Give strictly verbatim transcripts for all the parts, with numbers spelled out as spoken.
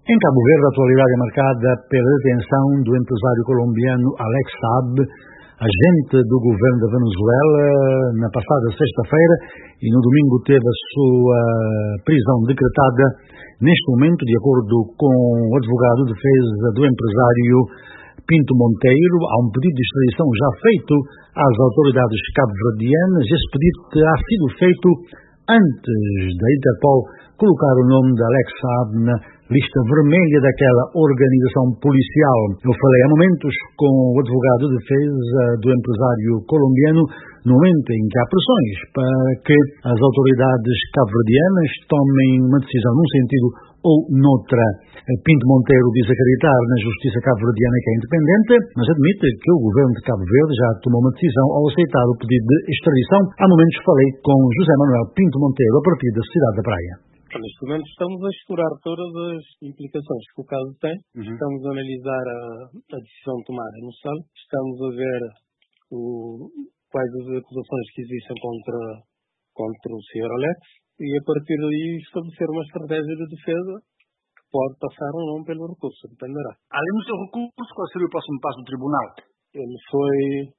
Em Cabo Verde, a atualidade é marcada pela detenção do empresário colombiano Alex Saab, agente do governo da Venezuela, na passada sexta-feira, e no domingo teve a sua prisão decretada. Neste momento, de acordo com o advogado de defesa do empresário Pinto Monteiro, há um pedido de extradição já feito às autoridades cabo-verdianas. Esse pedido terá sido feito antes da Interpol colocar o nome de Alex Saab na lista vermelha daquela organização policial. Eu falei há momentos com o advogado de defesa do empresário colombiano, no momento em que há pressões para que as autoridades cabo-verdianas tomem uma decisão num sentido ou noutra. Pinto Monteiro diz acreditar na justiça cabo-verdiana, que é independente, mas admite que o governo de Cabo Verde já tomou uma decisão ao aceitar o pedido de extradição. Há momentos falei com José Manuel Pinto Monteiro, a partir da cidade da Praia. Neste momento estamos a explorar todas as implicações que o caso tem. Uhum. Estamos a analisar a, a decisão tomada no S A L. Estamos a ver o, quais as acusações que existem contra, contra o senhor Alex e, a partir daí, estabelecer uma estratégia de defesa que pode passar ou não pelo recurso, dependerá. Além do seu recurso, qual seria o próximo passo do tribunal? Ele foi,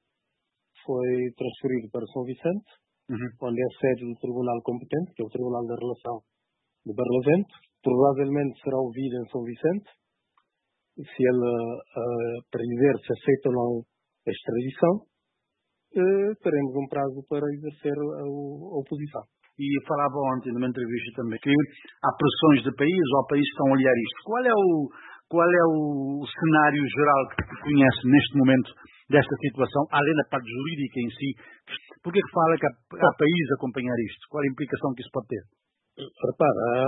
foi transferido para São Vicente, uhum. onde é a sede do tribunal competente, que é o Tribunal da Relação de Barlavento. Provavelmente será ouvido em São Vicente, se ele, uh, para dizer se aceita ou não a extradição, uh, teremos um prazo para exercer a, a oposição. E falava ontem numa entrevista também que há pressões de país ou países que estão a olhar isto. Qual é o, qual é o cenário geral que conhece neste momento desta situação, além da parte jurídica em si? Por que fala que há, há países a acompanhar isto? Qual é a implicação que isso pode ter? Repara, a,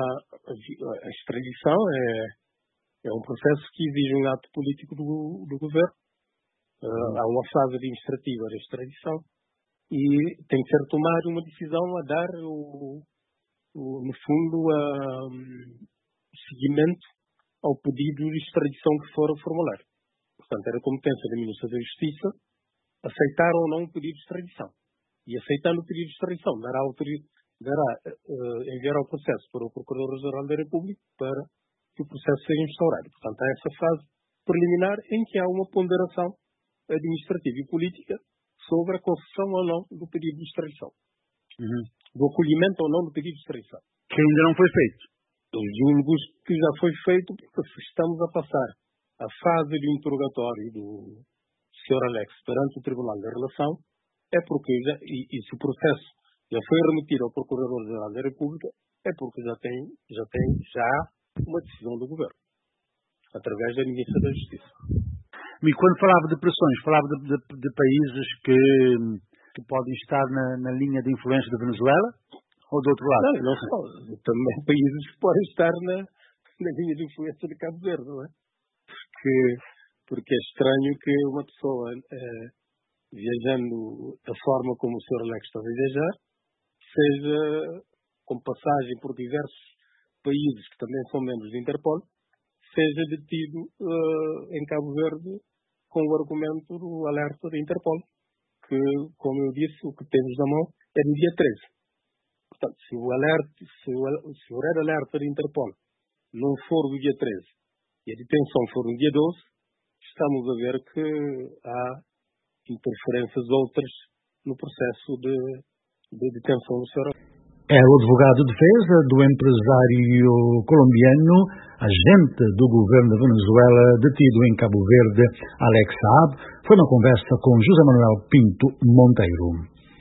a extradição é, é um processo que exige um ato político do, do governo. Uh, há uma fase administrativa da extradição e tem que ser tomada uma decisão a dar, o, o, no fundo, a, um, seguimento ao pedido de extradição que for formular. Portanto, era competência da Ministra da Justiça aceitar ou não o pedido de extradição. E aceitando o pedido de extradição, dará autoridade dará uh, enviar ao processo para o Procurador-Geral da República para que o processo seja instaurado. Portanto, há essa fase preliminar em que há uma ponderação administrativa e política sobre a concessão ou não do pedido de extradição. Uhum. Do acolhimento ou não do pedido de extradição. Que ainda não foi feito. Eu julgo que já foi feito porque estamos a passar a fase de interrogatório do senhor Alex perante o Tribunal da Relação, é porque já, e, e se o processo já foi remetido ao Procurador-Geral da República, é porque já tem, já tem já uma decisão do Governo, através da Ministra da Justiça. E quando falava de pressões, falava de, de, de países que, que podem estar na, na linha de influência da Venezuela ou do outro lado? Não, não só. Também países que podem estar na, na linha de influência de Cabo Verde, não é? Porque, porque é estranho que uma pessoa, eh, viajando da forma como o senhor Alex está a viajar, seja com passagem por diversos países que também são membros da Interpol, seja detido uh, em Cabo Verde com o argumento do alerta da Interpol, que, como eu disse, o que temos na mão é no dia treze. Portanto, se o, alerta, se o, se o red alerta da Interpol não for do dia treze e a detenção for no dia doze, estamos a ver que há interferências outras no processo de de detenção do senhor. É o advogado de defesa do empresário colombiano, agente do governo da Venezuela, detido em Cabo Verde, Alex Saab. Foi uma conversa com José Manuel Pinto Monteiro.